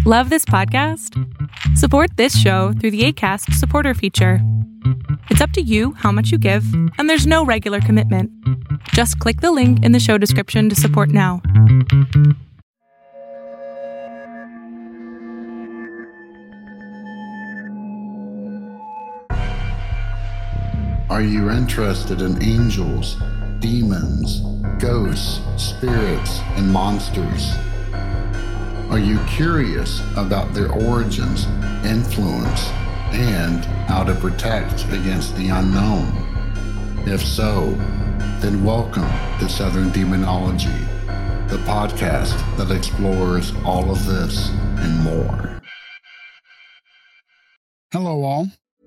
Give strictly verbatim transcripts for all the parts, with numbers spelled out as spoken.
Love this podcast? Support this show through the Acast supporter feature. It's up to you how much you give, and there's no regular commitment. Just click the link in the show description to support now. Are you interested in angels, demons, ghosts, spirits, and monsters? Are you curious about their origins, influence, and how to protect against the unknown? If so, then welcome to Southern Demonology, the podcast that explores all of this and more. Hello, all.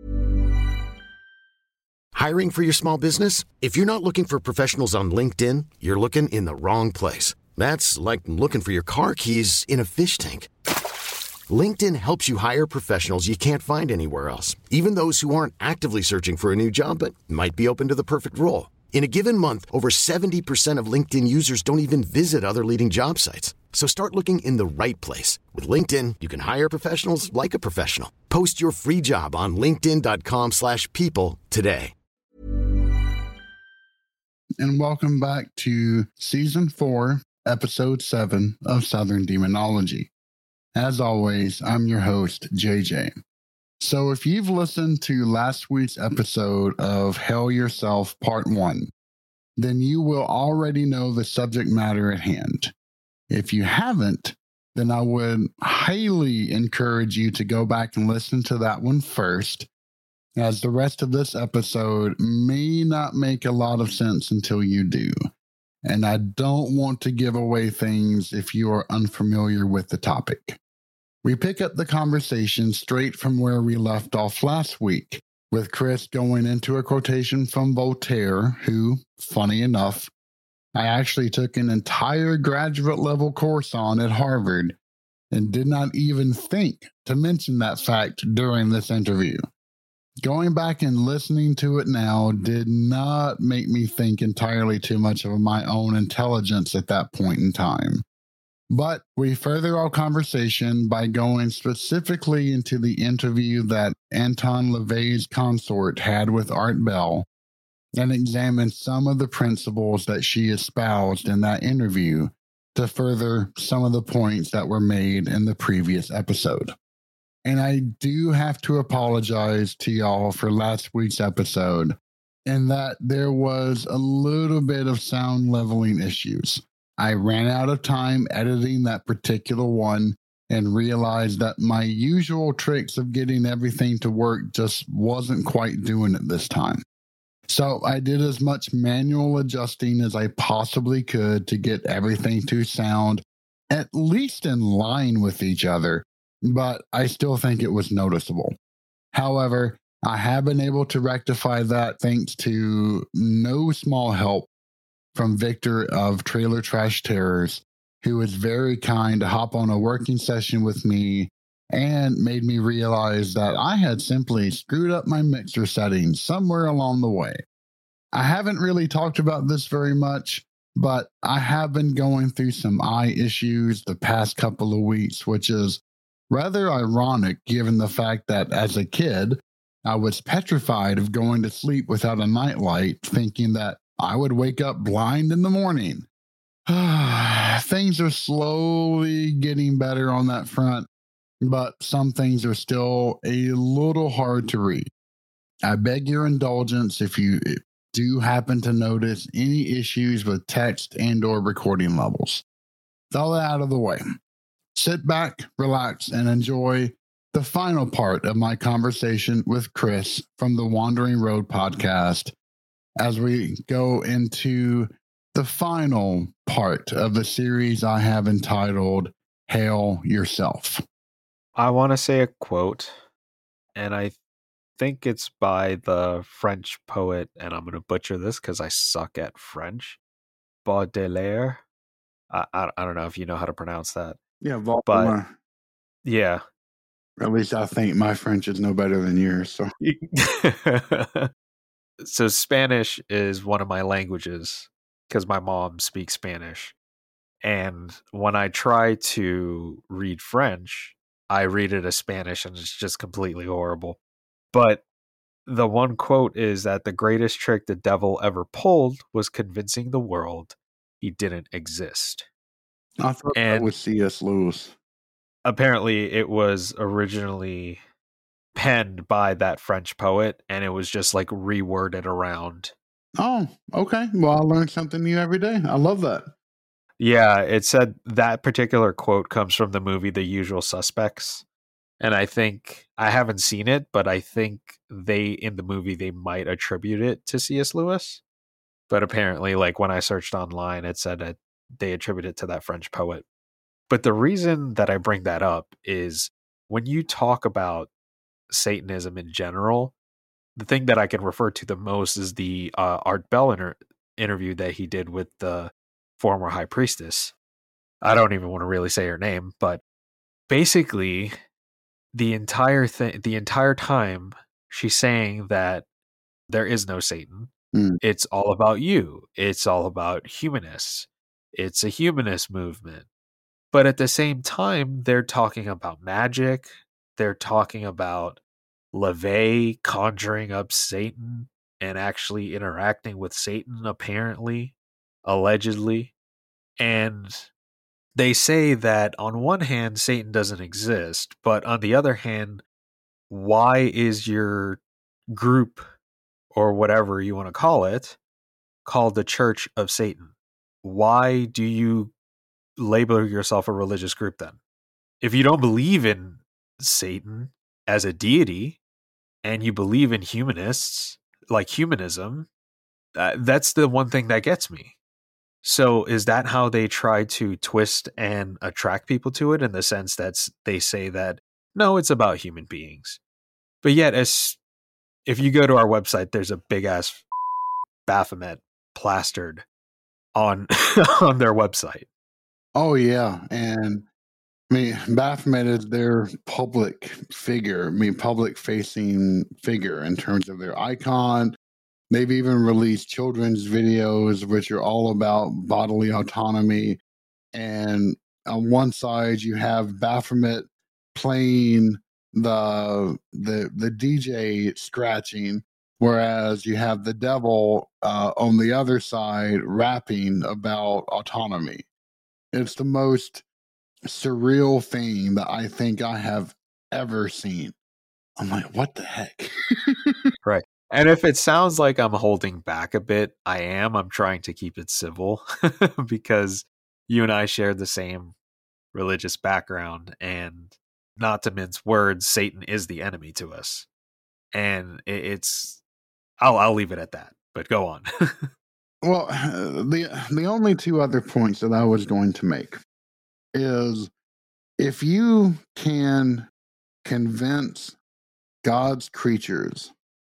Hiring for your small business? If you're not looking for professionals on LinkedIn, you're looking in the wrong place. That's like looking for your car keys in a fish tank. LinkedIn helps you hire professionals you can't find anywhere else, even those who aren't actively searching for a new job but might be open to the perfect role. In a given month, over seventy percent of LinkedIn users don't even visit other leading job sites. So start looking in the right place. With LinkedIn, you can hire professionals like a professional. Post your free job on linkedin.com slash people today. And welcome back to Season four, Episode seven of Southern Demonology. As always, I'm your host, J J. So if you've listened to last week's episode of Hell Yourself Part one, then you will already know the subject matter at hand. If you haven't, then I would highly encourage you to go back and listen to that one first, as the rest of this episode may not make a lot of sense until you do. And I don't want to give away things if you are unfamiliar with the topic. We pick up the conversation straight from where we left off last week, with Chris going into a quotation from Voltaire, who, funny enough, I actually took an entire graduate level course on at Harvard and did not even think to mention that fact during this interview. Going back and listening to it now did not make me think entirely too much of my own intelligence at that point in time. But we further our conversation by going specifically into the interview that Anton LaVey's consort had with Art Bell and examine some of the principles that she espoused in that interview to further some of the points that were made in the previous episode. And I do have to apologize to y'all for last week's episode in that there was a little bit of sound leveling issues. I ran out of time editing that particular one and realized that my usual tricks of getting everything to work just wasn't quite doing it this time. So I did as much manual adjusting as I possibly could to get everything to sound at least in line with each other. But I still think it was noticeable. However, I have been able to rectify that thanks to no small help from Victor of Trailer Trash Terrors, who was very kind to hop on a working session with me and made me realize that I had simply screwed up my mixer settings somewhere along the way. I haven't really talked about this very much, but I have been going through some eye issues the past couple of weeks, which is rather ironic given the fact that as a kid, I was petrified of going to sleep without a nightlight, thinking that I would wake up blind in the morning. Things are slowly getting better on that front, but some things are still a little hard to read. I beg your indulgence if you do happen to notice any issues with text and or recording levels. With all that out of the way, sit back, relax, and enjoy the final part of my conversation with Chris from the Wandering Road podcast as we go into the final part of the series I have entitled Hail Yourself. I want to say a quote, and I think it's by the French poet, and I'm going to butcher this because I suck at French, Baudelaire. I, I, I don't know if you know how to pronounce that. Yeah, Baudelaire. But, yeah. At least I think my French is no better than yours. So. So Spanish is one of my languages because my mom speaks Spanish. And when I try to read French, I read it as Spanish and it's just completely horrible. But the one quote is that the greatest trick the devil ever pulled was convincing the world he didn't exist. I thought And that was C S. Lewis. apparently it was originally penned by that French poet, and it was just like reworded around. Oh, okay. Well, I learn something new every day. I love that. Yeah, it said that particular quote comes from the movie The Usual Suspects. And I think, I haven't seen it, but I think they, in the movie, they might attribute it to C S. Lewis. But apparently, like when I searched online, it said that they attribute it to that French poet. But the reason that I bring that up is when you talk about Satanism in general, the thing that I can refer to the most is the uh, Art Bell inter- interview that he did with the former high priestess. I don't even want to really say her name, but basically the entire thing, the entire time she's saying that there is no Satan. Mm. It's all about you. It's all about humanists. It's a humanist movement. But at the same time, they're talking about magic. They're talking about LaVey conjuring up Satan and actually interacting with Satan, apparently, allegedly. And they say that on one hand, Satan doesn't exist, but on the other hand, why is your group, or whatever you want to call it, called the Church of Satan? Why do you label yourself a religious group then? If you don't believe in Satan as a deity and you believe in humanists, like humanism, uh, that's the one thing that gets me. So is that how they try to twist and attract people to it, in the sense that they say that, no, it's about human beings? But yet, as if you go to our website, there's a big ass Baphomet plastered on on their website. Oh, yeah. And I mean, Baphomet is their public figure, I mean, public facing figure in terms of their icon. They've even released children's videos, which are all about bodily autonomy. And on one side, you have Baphomet playing the the the D J scratching, whereas you have the devil uh, on the other side rapping about autonomy. It's the most surreal thing that I think I have ever seen. I'm like, what the heck? Right. And if it sounds like I'm holding back a bit, I am. I'm trying to keep it civil because you and I share the same religious background, and not to mince words, Satan is the enemy to us. And it's, I'll, I'll leave it at that, but go on. Well, the the only two other points that I was going to make is, if you can convince God's creatures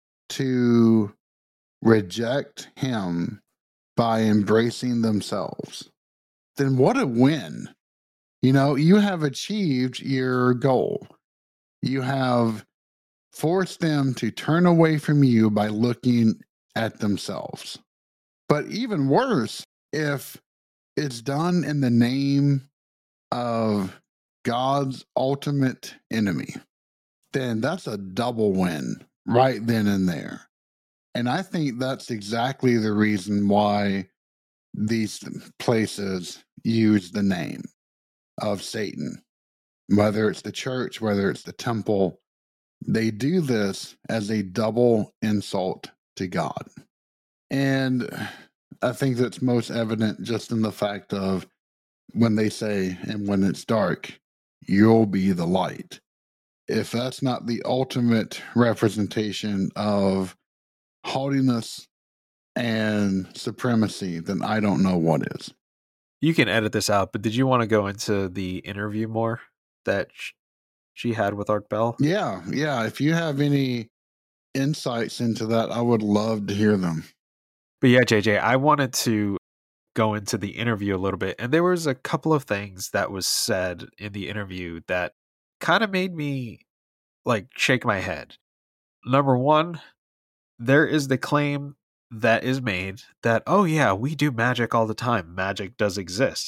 to reject him by embracing themselves, then what a win. You know, you have achieved your goal. You have forced them to turn away from you by looking at themselves. But even worse, if it's done in the name of God's ultimate enemy, then that's a double win right then and there. And I think that's exactly the reason why these places use the name of Satan. Whether it's the church, whether it's the temple, they do this as a double insult to God. And I think that's most evident just in the fact of when they say, and when it's dark, you'll be the light. If that's not the ultimate representation of haughtiness and supremacy, then I don't know what is. You can edit this out, but did you want to go into the interview more that she had with Art Bell? Yeah, yeah. If you have any insights into that, I would love to hear them. But yeah, J J, I wanted to go into the interview a little bit, and there was a couple of things that was said in the interview that kind of made me like shake my head. Number one, there is the claim that is made that, oh yeah, we do magic all the time. Magic does exist.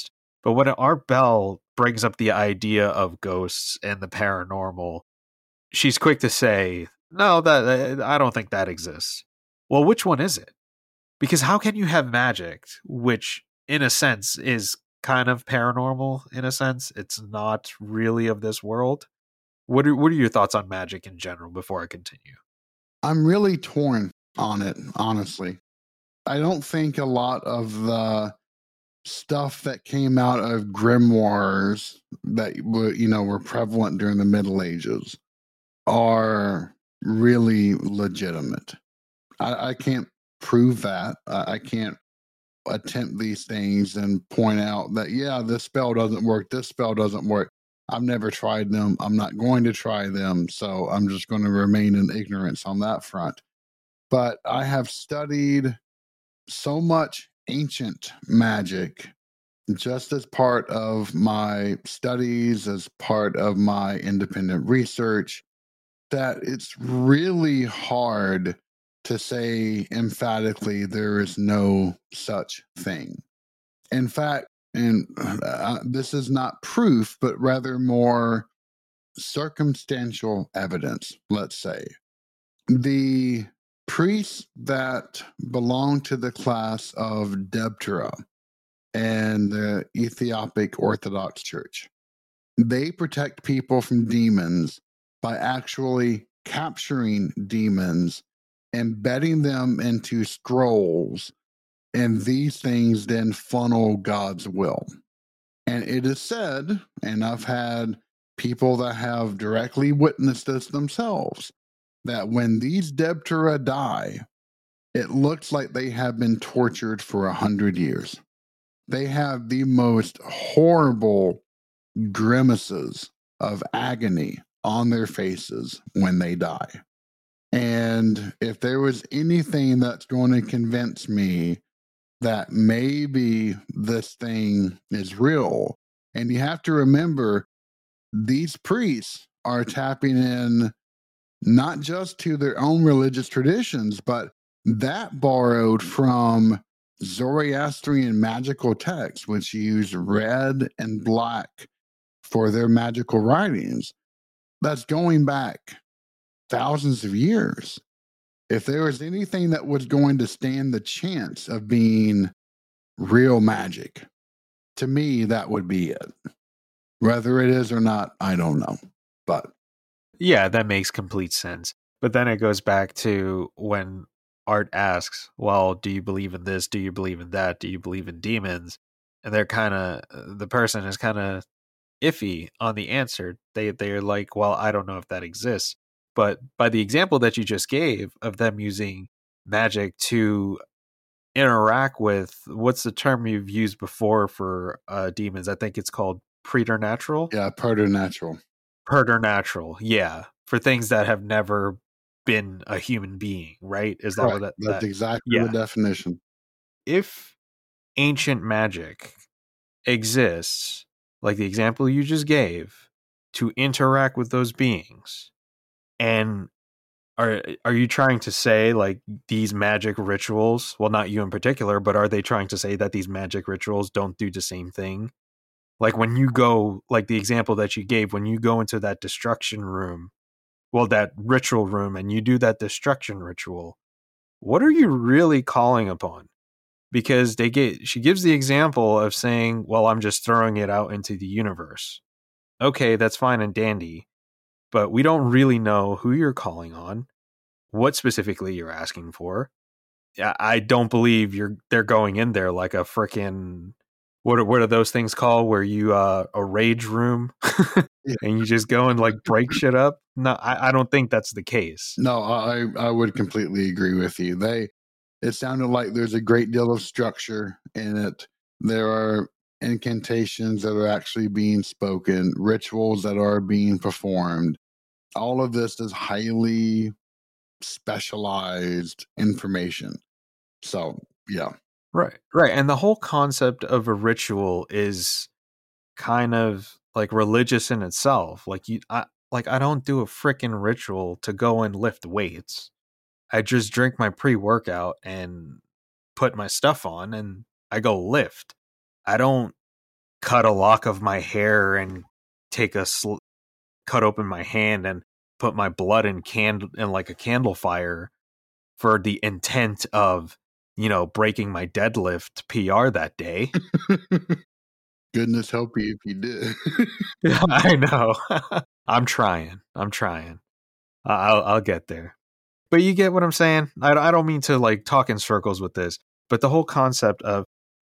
But when Art Bell brings up the idea of ghosts and the paranormal, she's quick to say, no, that I don't think that exists. Well, which one is it? Because how can you have magic, which in a sense is kind of paranormal in a sense? It's not really of this world. What are, what are your thoughts on magic in general before I continue? I'm really torn on it, honestly. I don't think a lot of the stuff that came out of grimoires that were, you know, were prevalent during the Middle Ages are really legitimate. I, I can't prove that. I, I can't attempt these things and point out that, yeah, this spell doesn't work. This spell doesn't work. I've never tried them. I'm not going to try them. So I'm just going to remain in ignorance on that front. But I have studied so much ancient magic just as part of my studies, as part of my independent research, that it's really hard to say emphatically there is no such thing. In fact, and uh, this is not proof, but rather more circumstantial evidence, let's say. The priests that belong to the class of Debtera and the Ethiopic Orthodox Church, they protect people from demons by actually capturing demons, embedding them into scrolls, and these things then funnel God's will. And it is said, and I've had people that have directly witnessed this themselves, that when these Debtera die, it looks like they have been tortured for a hundred years. They have the most horrible grimaces of agony on their faces when they die. And if there was anything that's going to convince me that maybe this thing is real, and you have to remember, these priests are tapping in not just to their own religious traditions, but that borrowed from Zoroastrian magical texts, which use red and black for their magical writings. That's going back thousands of years. If there was anything that was going to stand the chance of being real magic, to me, that would be it. Whether it is or not, I don't know. But yeah, that makes complete sense. But then it goes back to when Art asks, well, do you believe in this? Do you believe in that? Do you believe in demons? And they're kind of, the person is kind of iffy on the answer. They, they're like, well, I don't know if that exists. But by the example that you just gave of them using magic to interact with, what's the term you've used before for uh, demons? I think it's called preternatural. Yeah, preternatural. Preternatural, yeah. For things that have never been a human being, right? Is that Correct. what that, That's that, exactly yeah. the definition. If ancient magic exists, like the example you just gave, to interact with those beings, and are are you trying to say like these magic rituals, well, not you in particular, but are they trying to say that these magic rituals don't do the same thing? Like when you go, like the example that you gave, when you go into that destruction room, well, that ritual room, and you do that destruction ritual, what are you really calling upon? Because they get, she gives the example of saying, well, I'm just throwing it out into the universe. Okay, that's fine and dandy, but we don't really know who you're calling on, what specifically you're asking for. I don't believe you're they're going in there like a freaking, what are, what are those things called where you uh a rage room and you just go and like break shit up? No, I, I don't think that's the case. No, I I would completely agree with you. They it sounded like there's a great deal of structure in it. There are incantations that are actually being spoken, rituals that are being performed. All of this is highly specialized information. So, yeah. Right, right. And the whole concept of a ritual is kind of like religious in itself. Like you, I, like I don't do a freaking ritual to go and lift weights. I just drink my pre-workout and put my stuff on and I go lift. I don't cut a lock of my hair and take a sl- cut open my hand and put my blood in candle in like a candle fire for the intent of, you know, breaking my deadlift P R that day. Goodness help you if you did. I know. I'm trying. I'm trying. I'll I'll get there. But you get what I'm saying? I, I don't mean to like talk in circles with this, but the whole concept of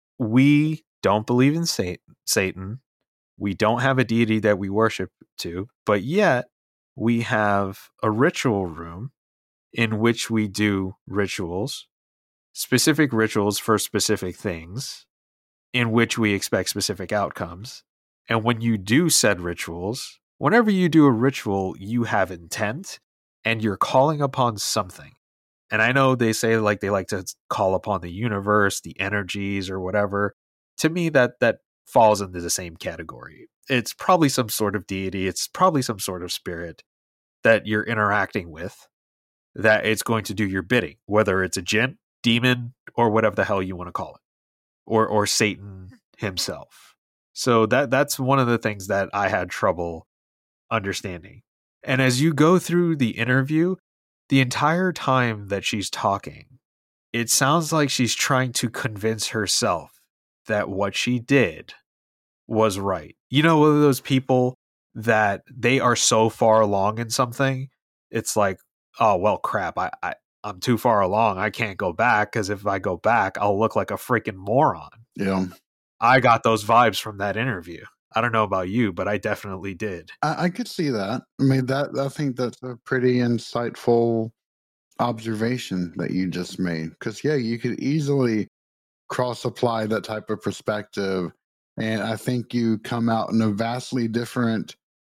we don't believe in Satan. We don't have a deity that we worship to, but yet we have a ritual room in which we do rituals, specific rituals for specific things, in which we expect specific outcomes. And when you do said rituals, whenever you do a ritual, you have intent and you're calling upon something. And I know they say like they like to call upon the universe, the energies or whatever. To me, that that falls into the same category. It's probably some sort of deity. It's probably some sort of spirit that you're interacting with, that it's going to do your bidding, whether it's a jinn, demon, or whatever the hell you want to call it, or or Satan himself. So that that's one of the things that I had trouble understanding. And as you go through the interview, the entire time that she's talking, it sounds like she's trying to convince herself that what she did was right. You know, one of those people that they are so far along in something, it's like, oh, well, crap, I, I, I'm too far along. I can't go back because if I go back, I'll look like a freaking moron. Yeah. I got those vibes from that interview. I don't know about you, but I definitely did. I, I could see that. I mean, that I think that's a pretty insightful observation that you just made. Because, yeah, you could easily cross-apply that type of perspective. And I think you come out in a vastly different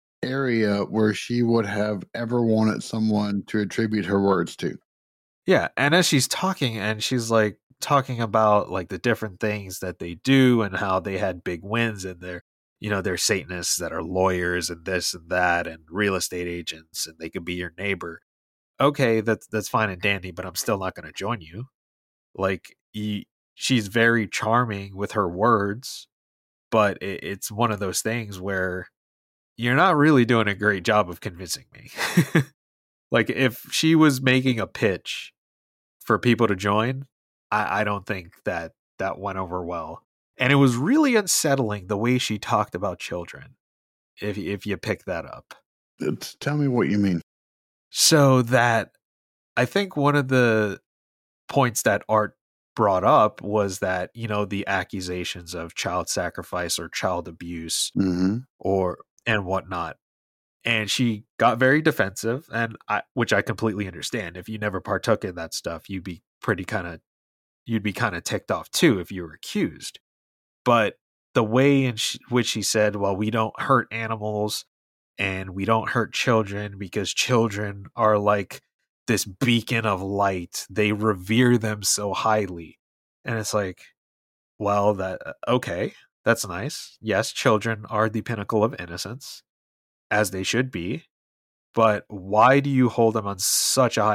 area where she would have ever wanted someone to attribute her words to. Yeah. And as she's talking and she's like talking about like the different things that they do and how they had big wins and they're, you know, they're Satanists that are lawyers and this and that and real estate agents and they could be your neighbor. Okay, that's that's fine and dandy, but I'm still not going to join you. Like, he, she's very charming with her words, but it, it's one of those things where you're not really doing a great job of convincing me. Like, if she was making a pitch for people to join, I, I don't think that that went over well. And it was really unsettling the way she talked about children, if if you pick that up. It's, tell me what you mean. So that I think one of the points that Art brought up was that, you know, the accusations of child sacrifice or child abuse mm-hmm. or and whatnot. And she got very defensive, and I, which I completely understand. If you never partook in that stuff, you'd be pretty kind of you'd be kind of ticked off too if you were accused. But the way in sh- which she said, well, we don't hurt animals and we don't hurt children because children are like this beacon of light. They revere them so highly. And it's like, well, that okay, that's nice. Yes, children are the pinnacle of innocence, as they should be. But why do you hold them on such a high?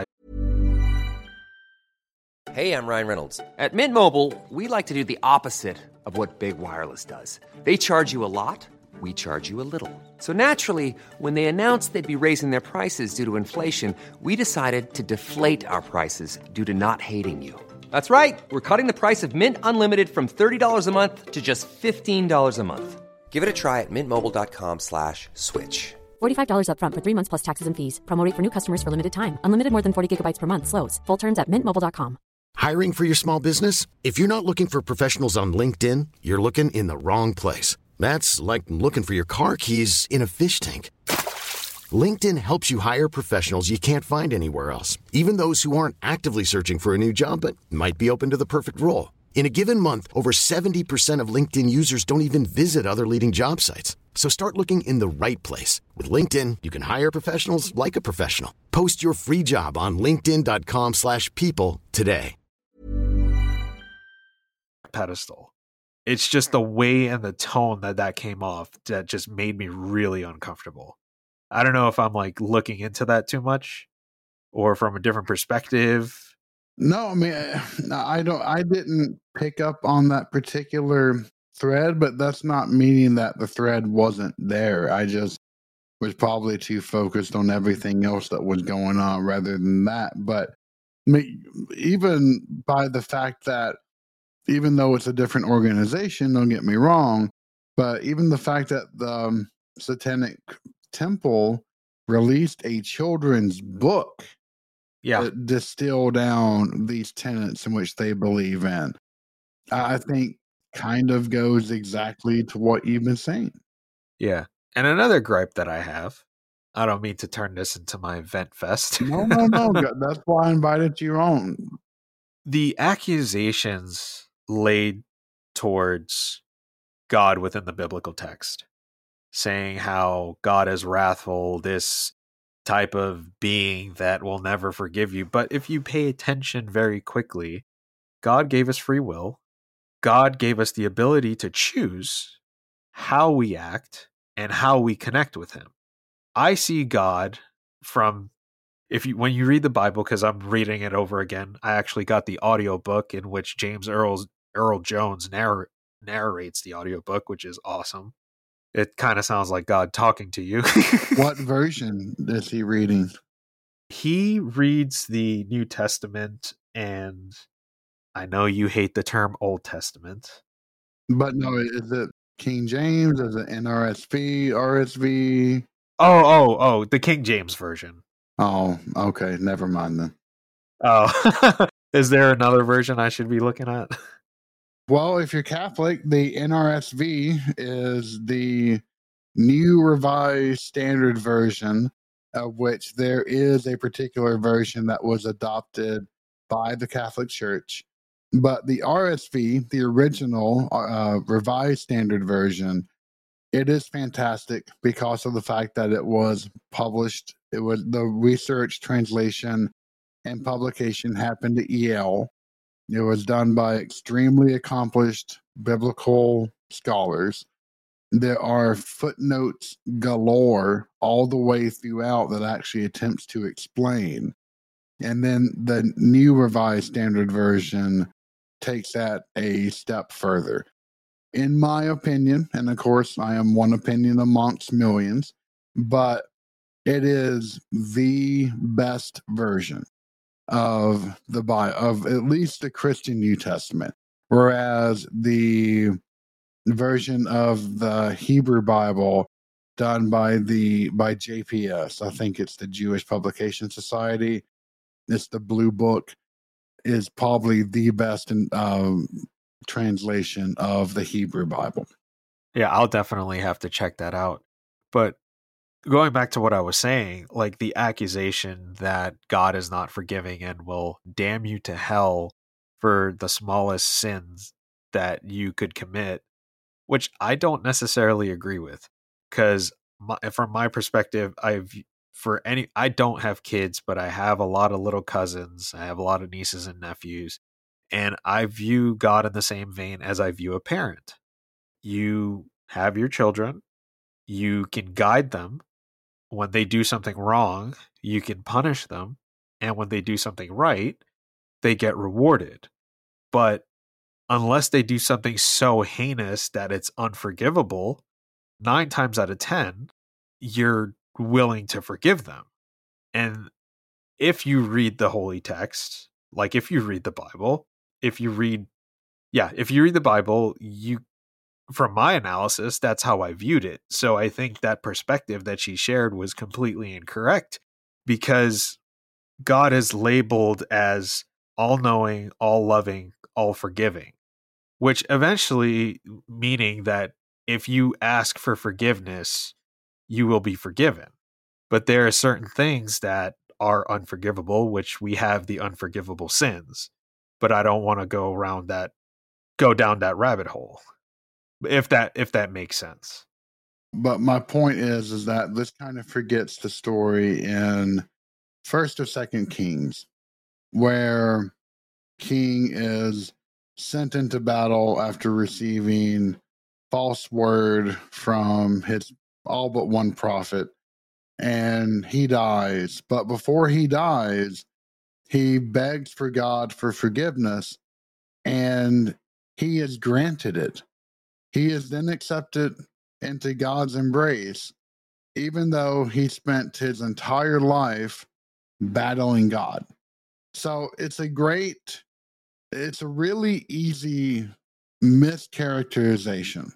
Hey, I'm Ryan Reynolds. At Mint Mobile, we like to do the opposite of what Big Wireless does. They charge you a lot, we charge you a little. So naturally, when they announced they'd be raising their prices due to inflation, we decided to deflate our prices due to not hating you. That's right. We're cutting the price of Mint Unlimited from thirty dollars a month to just fifteen dollars a month. Give it a try at mintmobile.com slash switch. forty-five dollars up front for three months plus taxes and fees. Promo rate for new customers for limited time. Unlimited more than forty gigabytes per month. Slows full terms at mint mobile dot com. Hiring for your small business? If you're not looking for professionals on LinkedIn, you're looking in the wrong place. That's like looking for your car keys in a fish tank. LinkedIn helps you hire professionals you can't find anywhere else, even those who aren't actively searching for a new job but might be open to the perfect role. In a given month, over seventy percent of LinkedIn users don't even visit other leading job sites. So start looking in the right place. With LinkedIn, you can hire professionals like a professional. Post your free job on linkedin.com slash people today. Pedestal. It's just the way and the tone that that came off that just made me really uncomfortable. I don't know if I'm like looking into that too much or from a different perspective. No, I mean, I don't, I didn't pick up on that particular thread, but that's not meaning that the thread wasn't there. I just was probably too focused on everything else that was going on rather than that. But even by the fact that, even though it's a different organization, don't get me wrong, but even the fact that the um, Satanic Temple released a children's book Yeah. that distill down these tenets in which they believe in, I think kind of goes exactly to what you've been saying. Yeah. And another gripe that I have, I don't mean to turn this into my vent fest. No, no, no. That's why I invited you on. The accusations laid towards God within the biblical text, saying how God is wrathful, this type of being that will never forgive you. But if you pay attention very quickly, God gave us free will. God gave us the ability to choose how we act and how we connect with him. I see God from, if you when you read the Bible, because I'm reading it over again, I actually got the audiobook in which James Earl, Earl Jones narr- narrates the audiobook, which is awesome. It kind of sounds like God talking to you. What version is he reading? He reads the New Testament, and I know you hate the term Old Testament. But no, is it King James? Is it N R S V, R S V? Oh, oh, oh, the King James version. Oh, okay. Never mind then. Oh, is there another version I should be looking at? Well, if you're Catholic, the N R S V is the New Revised Standard Version, of which there is a particular version that was adopted by the Catholic Church. But the R S V, the original uh, Revised Standard Version, it is fantastic because of the fact that it was published. It was the research, translation, and publication happened at Yale. It was done by extremely accomplished biblical scholars. There are footnotes galore all the way throughout that actually attempts to explain. And then the New Revised Standard Version takes that a step further. In my opinion, and of course I am one opinion amongst millions, but it is the best version of the Bible, of at least the Christian New Testament. Whereas the version of the Hebrew Bible done by the by J P S, I think it's the Jewish Publication Society, it's the Blue Book, is probably the best in, um, translation of the Hebrew Bible. Yeah, I'll definitely have to check that out. But going back to what I was saying, like the accusation that God is not forgiving and will damn you to hell for the smallest sins that you could commit, which I don't necessarily agree with, because from my perspective, I've for any I don't have kids, but I have a lot of little cousins. I have a lot of nieces and nephews, and I view God in the same vein as I view a parent. You have your children, you can guide them. When they do something wrong, you can punish them, and when they do something right, they get rewarded. But unless they do something so heinous that it's unforgivable, nine times out of ten, you're willing to forgive them. And if you read the holy text, like if you read the Bible, if you read, yeah, if you read the Bible, you, from my analysis, that's how I viewed it. So I think that perspective that she shared was completely incorrect, because God is labeled as all-knowing, all-loving, all-forgiving, which eventually meaning that if you ask for forgiveness, you will be forgiven. But there are certain things that are unforgivable, which we have the unforgivable sins. But I don't want to go around that, go down that rabbit hole. If that if that makes sense. But my point is, is that this kind of forgets the story in First or Second Kings, where King is sent into battle after receiving false word from his all but one prophet, and he dies. But before he dies, he begs for God for forgiveness, and he is granted it. he is then accepted into God's embrace, even though he spent his entire life battling God. So it's a great, it's a really easy mischaracterization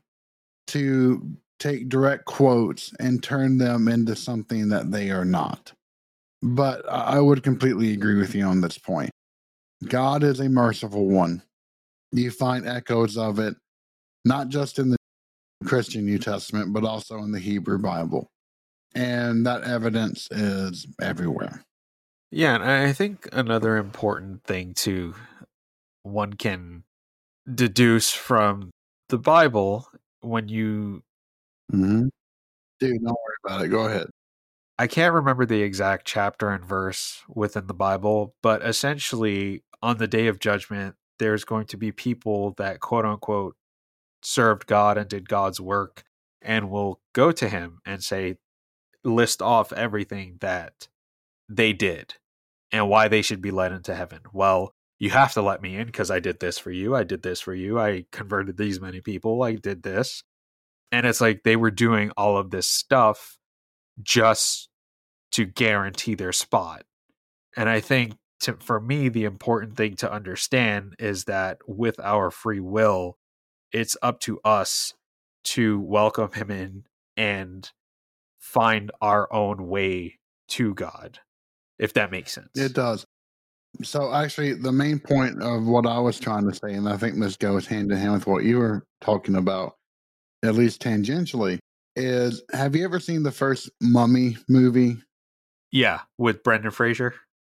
to take direct quotes and turn them into something that they are not. But I would completely agree with you on this point. God is a merciful one. You find echoes of it, not just in the Christian New Testament, but also in the Hebrew Bible. And that evidence is everywhere. Yeah, and I think another important thing too, one can deduce from the Bible when you... Mm-hmm. Dude, don't worry about it. Go ahead. I can't remember the exact chapter and verse within the Bible, but essentially on the day of judgment, there's going to be people that quote unquote served God and did God's work and will go to him and say, list off everything that they did and why they should be let into heaven. Well, you have to let me in because I did this for you. I did this for you. I converted these many people. I did this. And it's like they were doing all of this stuff just to guarantee their spot. And I think to, for me, the important thing to understand is that with our free will, it's up to us to welcome him in and find our own way to God, if that makes sense. It does. So actually, the main point of what I was trying to say, and I think this goes hand in hand with what you were talking about, at least tangentially, is have you ever seen the first Mummy movie? Yeah, with Brendan Fraser.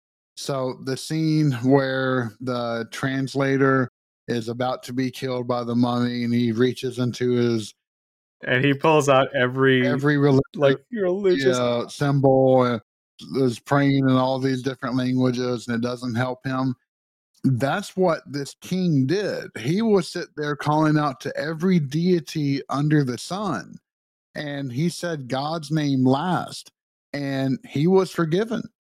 So the scene where the translator is about to be killed by the mummy and he reaches into his... And he pulls out every, every religious, like religious yeah, symbol, uh, is praying in all these different languages, and it doesn't help him. That's what this king did. He was sit there calling out to every deity under the sun, and he said God's name last, and he was forgiven.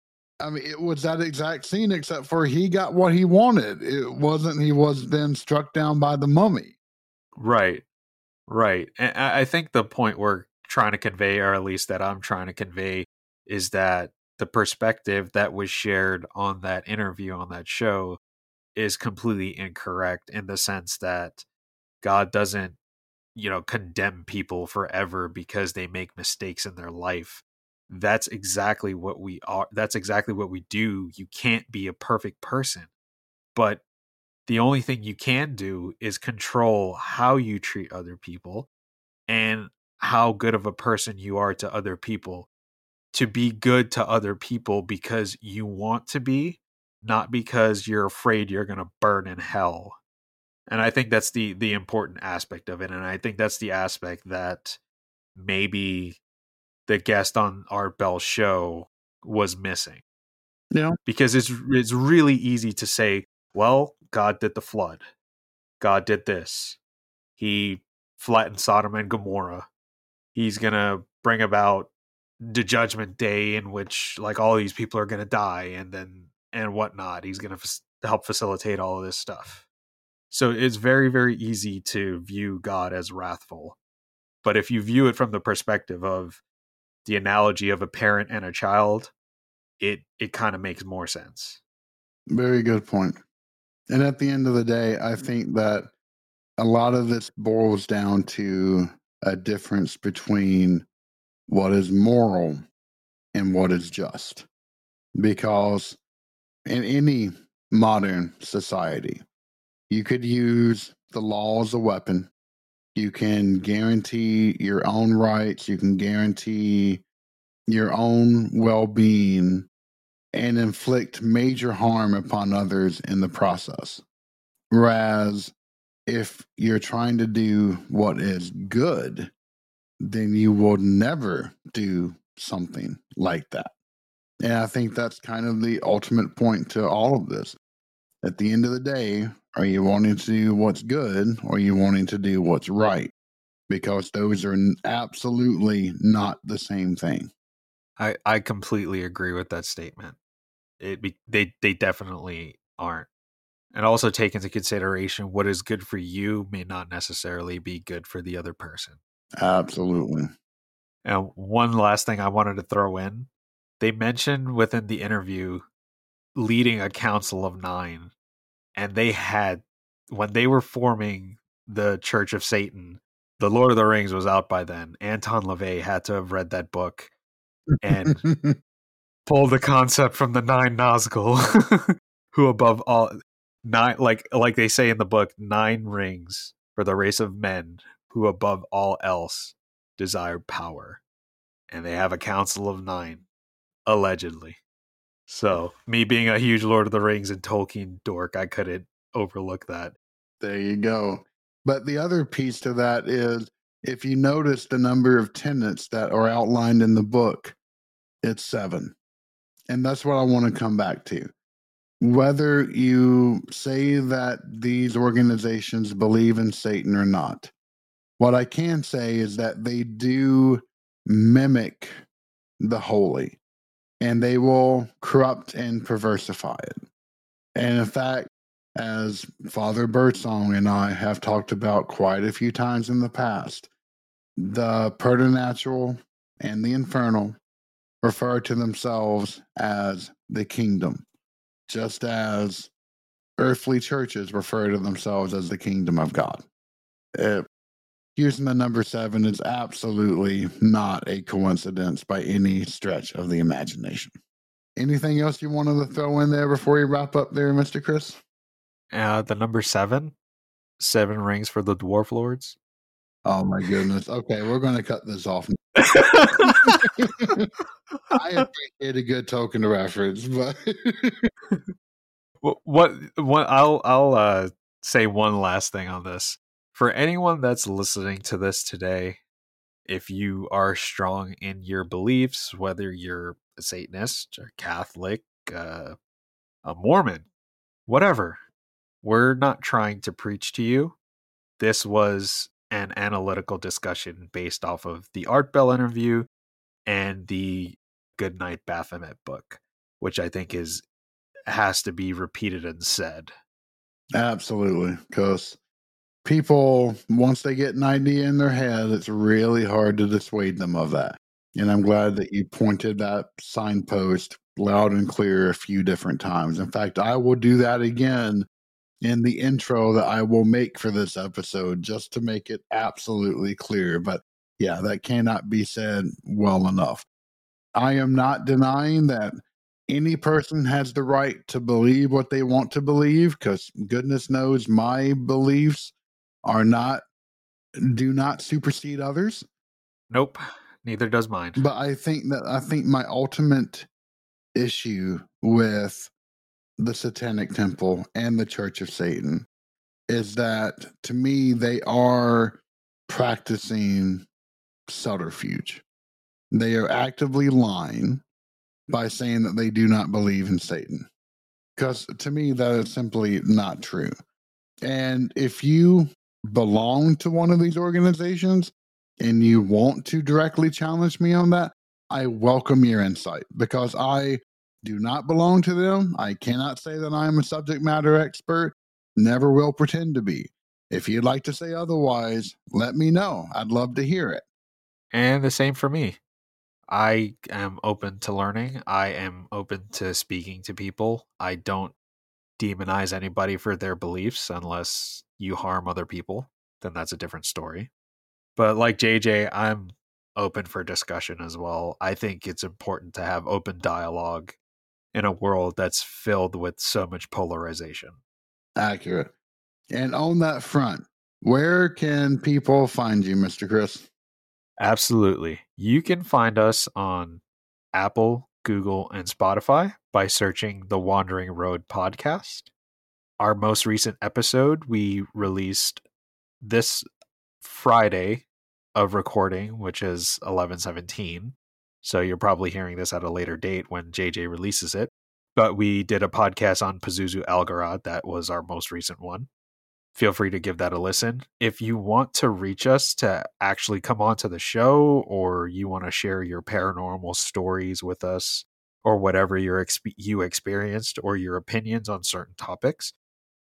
I mean, it was that exact scene, except for he got what he wanted. It wasn't he was then struck down by the mummy. Right, right. And I think the point we're trying to convey, or at least that I'm trying to convey, is that the perspective that was shared on that interview on that show is completely incorrect, in the sense that God doesn't, you know, condemn people forever because they make mistakes in their life. That's exactly what we are. That's exactly what we do. You can't be a perfect person, but the only thing you can do is control how you treat other people and how good of a person you are to other people, to be good to other people because you want to be, not because you're afraid you're going to burn in hell. And I think that's the the important aspect of it. And I think that's the aspect that maybe the guest on Art Bell's show was missing. Yeah. Because it's it's really easy to say, well, God did the flood. God did this. He flattened Sodom and Gomorrah. He's going to bring about the judgment day in which like all these people are going to die and then and whatnot. He's going to f- help facilitate all of this stuff. So it's very, very easy to view God as wrathful. But if you view it from the perspective of the analogy of a parent and a child, it it kind of makes more sense. Very good point. And at the end of the day, I think that a lot of this boils down to a difference between what is moral and what is just. Because in any modern society, you could use the law as a weapon. You can guarantee your own rights. You can guarantee your own well-being and inflict major harm upon others in the process. Whereas if you're trying to do what is good, then you will never do something like that. And I think that's kind of the ultimate point to all of this. At the end of the day, are you wanting to do what's good or are you wanting to do what's right? Because those are absolutely not the same thing. I, I completely agree with that statement. It be, they they definitely aren't. And also take into consideration what is good for you may not necessarily be good for the other person. Absolutely. And one last thing I wanted to throw in. They mentioned within the interview leading a council of nine. And they had, when they were forming the Church of Satan, The Lord of the Rings was out by then. Anton LaVey had to have read that book and pulled the concept from the nine Nazgul, who above all, nine, like like they say in the book, nine rings for the race of men who above all else desire power. And they have a council of nine, allegedly. So, me being a huge Lord of the Rings and Tolkien dork, I couldn't overlook that. There you go. But the other piece to that is, if you notice the number of tenets that are outlined in the book, it's seven. And that's what I want to come back to. Whether you say that these organizations believe in Satan or not, what I can say is that they do mimic the holy, and they will corrupt and perversify it. And in fact, as Father Birdsong and I have talked about quite a few times in the past, the preternatural and the infernal refer to themselves as the kingdom, just as earthly churches refer to themselves as the kingdom of God. It, using the number seven is absolutely not a coincidence by any stretch of the imagination. Anything else you wanted to throw in there before you wrap up there, Mister Chris? Uh, the number seven, seven rings for the Dwarf Lords. Oh my goodness. Okay, we're going to cut this off. I appreciate a good token reference, but what, what, what, I'll, I'll uh, say one last thing on this. For anyone that's listening to this today, if you are strong in your beliefs, whether you're a Satanist or Catholic, uh, a Mormon, whatever, we're not trying to preach to you. This was an analytical discussion based off of the Art Bell interview and the Goodnight Baphomet book, which I think is has to be repeated and said. Absolutely, because people, once they get an idea in their head, it's really hard to dissuade them of that. And I'm glad that you pointed that signpost loud and clear a few different times. In fact, I will do that again in the intro that I will make for this episode, just to make it absolutely clear. But yeah, that cannot be said well enough. I am not denying that any person has the right to believe what they want to believe, because goodness knows my beliefs are not, do not supersede others. Nope, neither does mine. But I think that, I think my ultimate issue with the Satanic Temple and the Church of Satan is that, to me, they are practicing subterfuge. They are actively lying by saying that they do not believe in Satan. Because to me, that is simply not true. And if you belong to one of these organizations and you want to directly challenge me on that, I welcome your insight, because I do not belong to them. I cannot say that I am a subject matter expert, never will pretend to be. If you'd like to say otherwise, let me know. I'd love to hear it. And the same for me. I am open to learning. I am open to speaking to people. I don't demonize anybody for their beliefs unless you harm other people. Then that's a different story. But like J J, I'm open for discussion as well. I think it's important to have open dialogue in a world that's filled with so much polarization. Accurate. And on that front, where can people find you, Mister Chris? Absolutely. You can find us on Apple, Google, and Spotify by searching the Wandering Road podcast. Our most recent episode we released this Friday of recording, which is eleven seventeen. So you're probably hearing this at a later date when J J releases it. But we did a podcast on Pazuzu Algarad. That was our most recent one. Feel free to give that a listen. If you want to reach us to actually come onto the show, or you want to share your paranormal stories with us, or whatever your exp- you experienced, or your opinions on certain topics,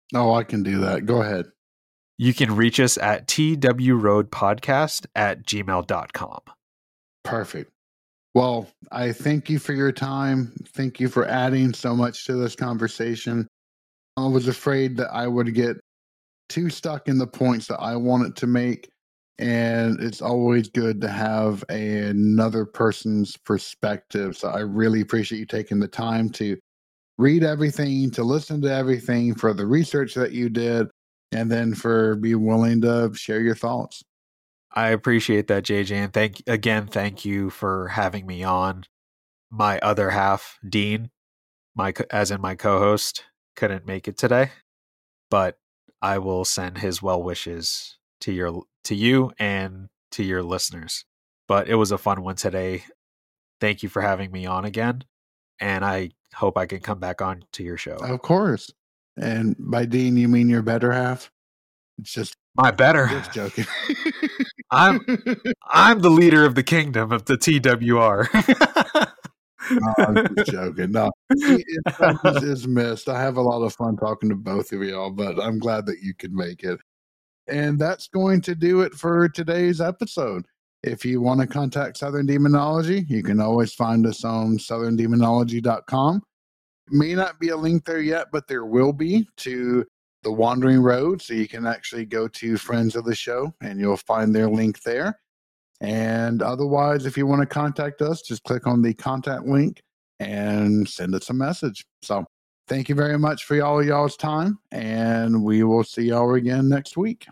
Oh, I can do that. Go ahead. You can reach us at twroadpodcast at gmail dot com. Perfect. Well, I thank you for your time. Thank you for adding so much to this conversation. I was afraid that I would get too stuck in the points that I wanted to make. And it's always good to have a, another person's perspective. So I really appreciate you taking the time to read everything, to listen to everything, for the research that you did, and then for being willing to share your thoughts. I appreciate that, J J. And thank again, thank you for having me on. My other half, Dean, my as in my co-host, couldn't make it today, but I will send his well wishes to your to you and to your listeners. But it was a fun one today. Thank you for having me on again, and I hope I can come back on to your show. Of course. And by Dean, you mean your better half? It's just my better. Just joking. I'm I'm the leader of the kingdom of the T W R. No, I'm just joking. No, it is missed. I have a lot of fun talking to both of y'all, but I'm glad that you could make it. And that's going to do it for today's episode. If you want to contact Southern Demonology, you can always find us on southern demonology dot com. May not be a link there yet, but there will be to The Wandering Road. So you can actually go to Friends of the Show and you'll find their link there. And otherwise, if you want to contact us, just click on the contact link and send us a message. So thank you very much for all y'all's time, and we will see y'all again next week.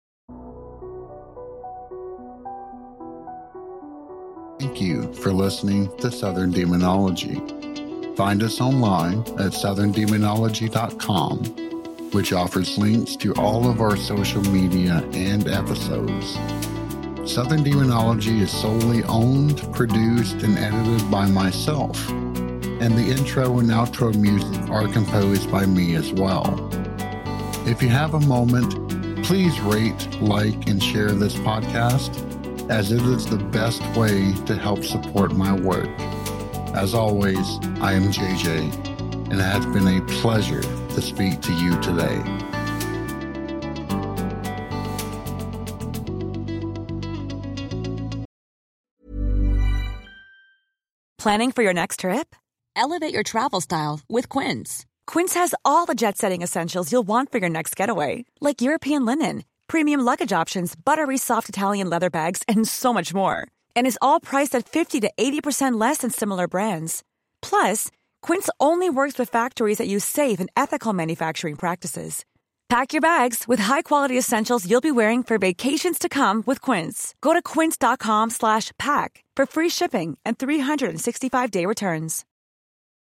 Thank you for listening to Southern Demonology. Find us online at southern demonology dot com, which offers links to all of our social media and episodes. Southern Demonology is solely owned, produced, and edited by myself, and the intro and outro music are composed by me as well. If you have a moment, please rate, like, and share this podcast, as it is the best way to help support my work. As always, I am J J, and it has been a pleasure to speak to you today. Planning for your next trip? Elevate your travel style with Quince. Quince has all the jet-setting essentials you'll want for your next getaway, like European linen, premium luggage options, buttery soft Italian leather bags, and so much more. And is all priced at fifty to eighty percent less than similar brands. Plus, Quince only works with factories that use safe and ethical manufacturing practices. Pack your bags with high-quality essentials you'll be wearing for vacations to come with Quince. Go to quince dot com slash pack for free shipping and three sixty-five day returns.